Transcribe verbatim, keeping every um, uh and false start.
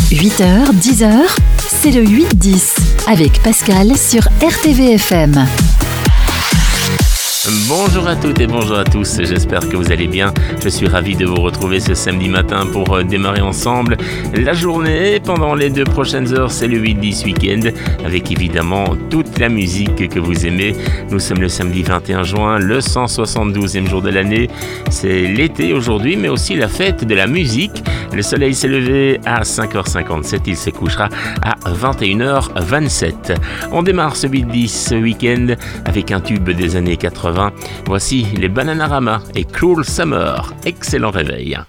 huit heures, dix heures, c'est le huit dix avec Pascal sur R T V F M. Bonjour à toutes et bonjour à tous, j'espère que vous allez bien. Je suis ravi de vous retrouver ce samedi matin pour démarrer ensemble la journée. Pendant les deux prochaines heures, c'est le huit dix Week-end avec évidemment toute la musique que vous aimez. Nous sommes le samedi vingt et un juin, le cent soixante-douzième jour de l'année. C'est l'été aujourd'hui, mais aussi la fête de la musique. Le soleil s'est levé à cinq heures cinquante-sept, il se couchera à vingt et une heures vingt-sept. On démarre ce huit dix Week-end avec un tube des années quatre-vingts. Voici les Bananarama et Cruel Summer. Excellent réveil.